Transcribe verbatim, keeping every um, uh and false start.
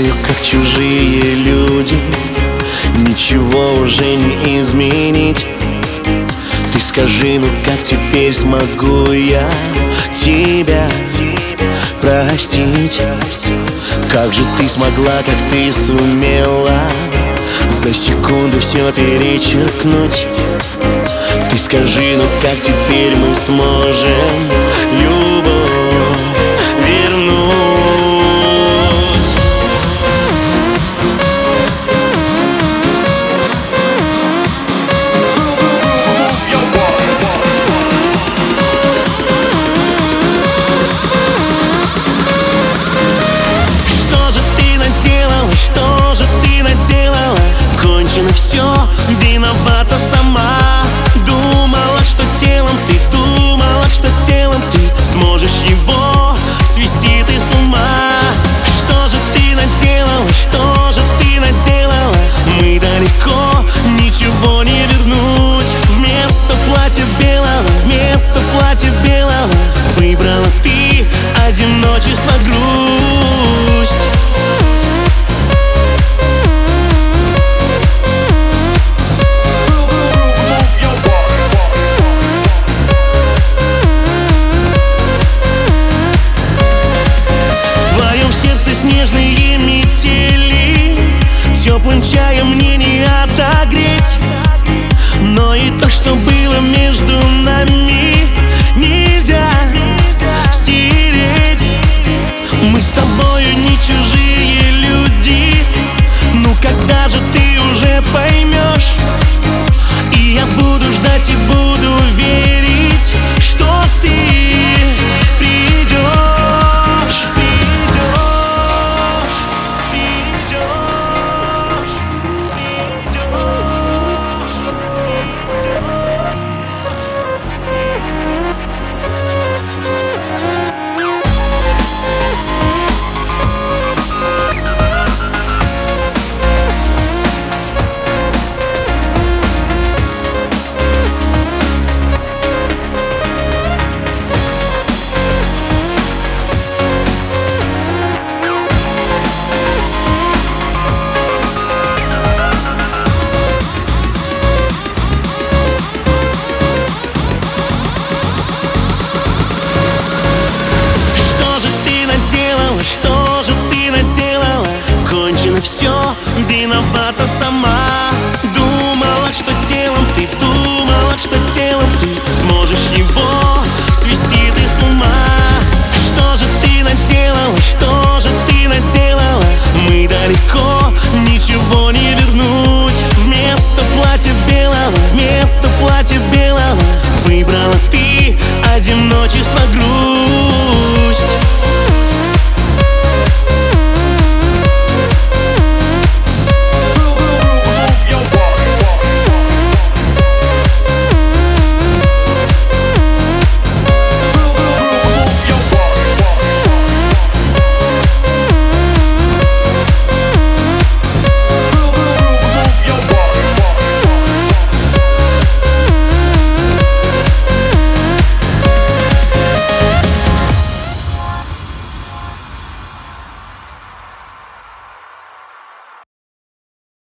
тобою, как чужие люди. Ничего уже не изменить. Ты скажи, ну как теперь смогу я тебя простить? Как же ты смогла, как ты сумела за секунду все перечеркнуть? Ты скажи, ну как теперь мы сможем любовь вернуть? Что же ты наделала, что же ты наделала? Кончено все, виновата сама. Думала, что телом ты, думала, что телом ты сможешь его свести ты с ума. Что же ты наделала, что же ты наделала? Мы далеко, ничего не вернуть. Вместо платья белого, вместо платья белого выбрала ты одиночество, грусть. Снежные метели теплым чаем мне не отогреть. Но и то, что было между нами, нельзя стереть. Мы с тобою не чужие люди. Ну когда же ты уже поймешь? И я буду ждать и буду верить, что ты придешь. Что же ты наделала? Кончено все, виновата